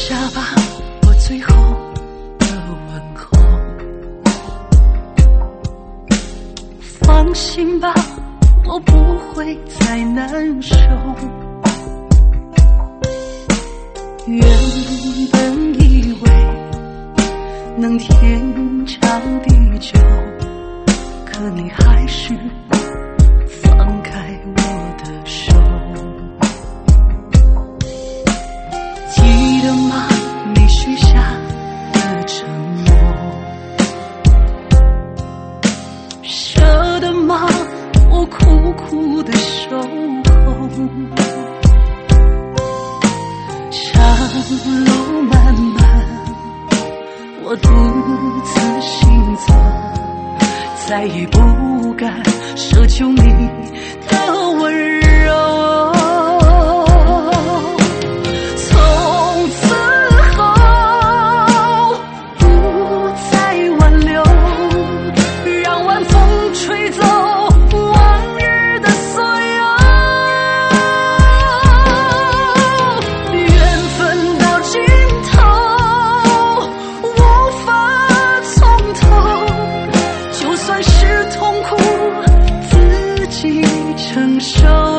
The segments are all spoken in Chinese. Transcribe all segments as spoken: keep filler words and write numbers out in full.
下吧，我最后的问候。放心吧，我不会再难受。原本以为能天长地久，可你还是放开我的手。记得吗？你许下的承诺。舍得吗？我苦苦的守候。长路漫漫，我独自行走，再也不敢奢求你的温柔。从此后不再挽留，让晚风吹走往日的所有。缘分到尽头，无法从头，就算是痛苦自己承受。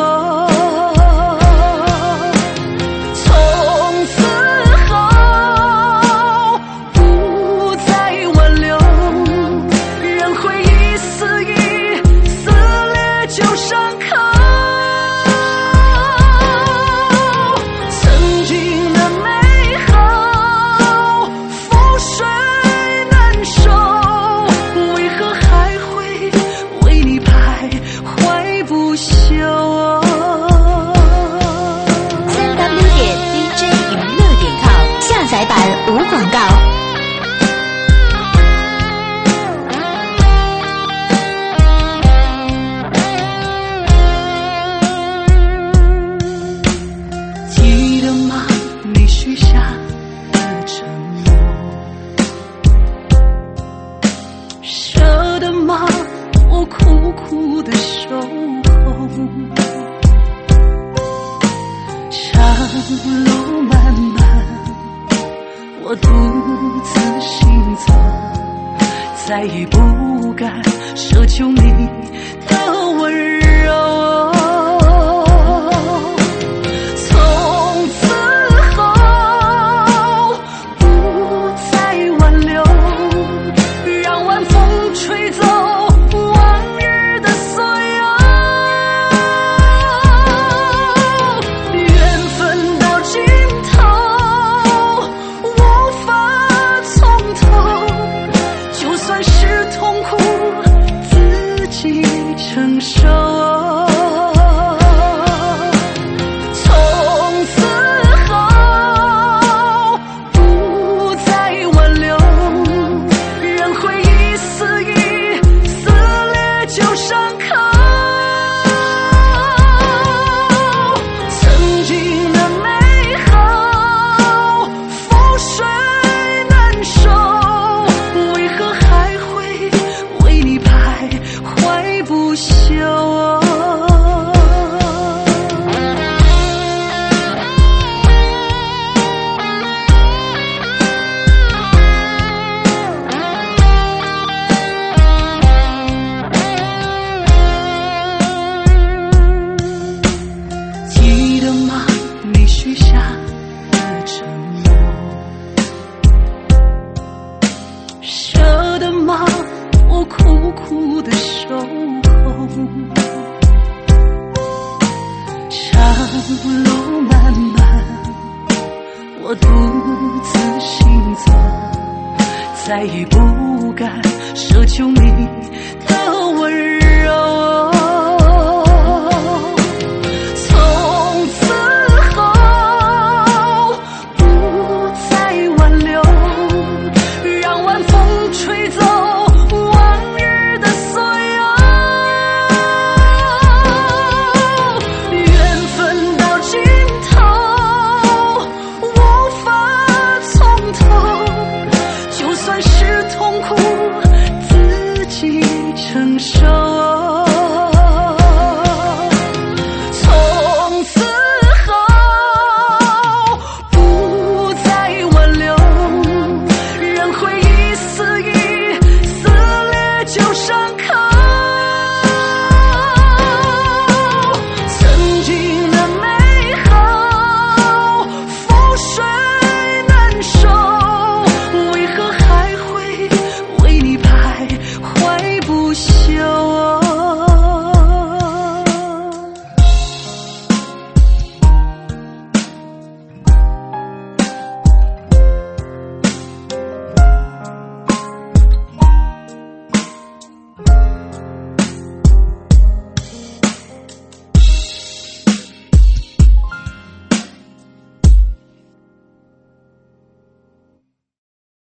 从此后不再挽留，任回忆肆意撕裂旧伤口。曾经的美好覆水难收，为何还会为你徘徊不休。 三 w 点 d j 娱乐点 com 下载版无广告。 记得吗？你许下的承诺。舍得吗？我苦苦的守候。长路漫漫，我独自行走，再也不敢奢求你的温柔。从此后不再挽留，让晚风吹走往日的所有。缘分到尽头，无法从头，就算是痛苦自己承受。从此后不再挽留，任回忆肆意撕裂旧伤口。曾经的美好覆水难收，为何还会为你徘徊不休。记得吗？你许下的承诺。舍得吗？我苦苦的守候。长路漫漫，我独自行走，再也不敢奢求你的